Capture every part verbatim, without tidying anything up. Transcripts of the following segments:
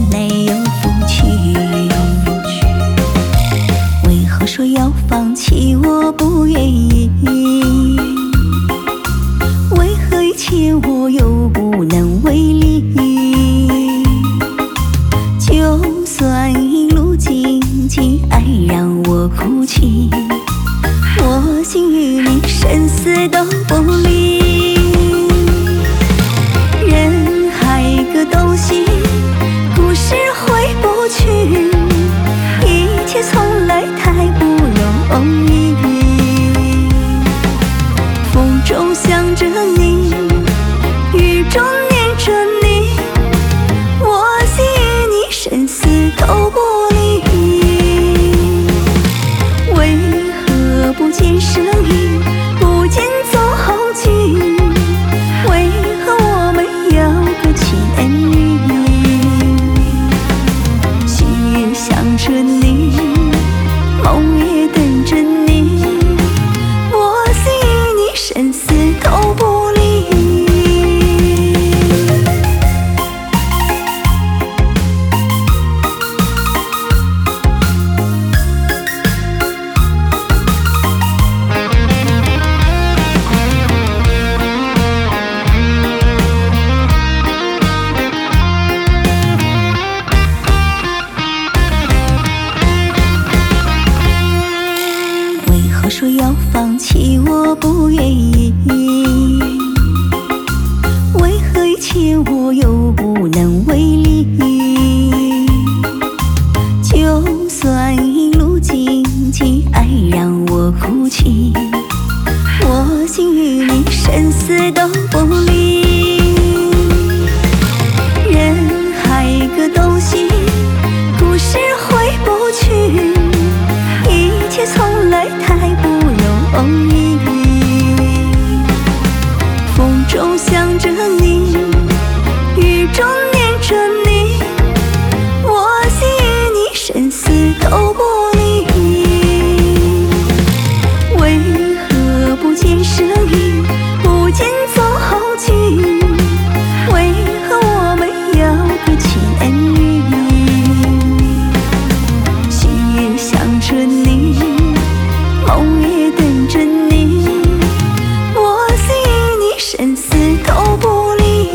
没有福气。为何说要放弃我不愿意？为何一切我又不能为力？就算一路荆棘，爱让我哭泣，我心与你生死都不离。人海个东西，故事回不去，一切从来太不容易。风中想着你，雨中念着你，我心与你生死都不离。为何不见声音，不见踪迹？为何我们要个情恩侣？心也想着你，梦也等着你，我心与你生死都不离。为何说要放弃我不愿意？为何一切我又不能为力？就算一路荆棘，爱让我哭泣，我心与你生死都不离。人海个东西，故事回不去，一切从来太不容易。风中想着你，雨中念着你，我心与你生死都不离。为何不见声音，不见踪迹？为何我们要个情恩侣？心也想着你，梦也等着你，我心与你生死都不离。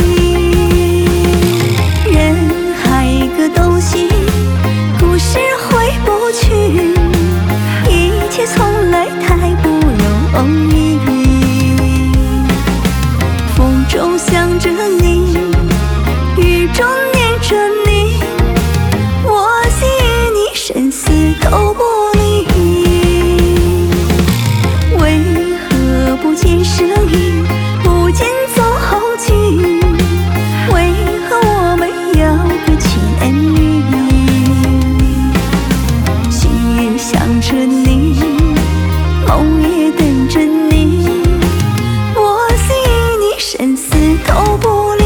人海个东西，故事回不去，一切从来太不容易。风中想着你，雨中念着你，我心与你生死都不离。为何不见声音，不见踪迹？为何我们要个情恩侣？心也想着你，梦也等着你，我心与你生死都不离。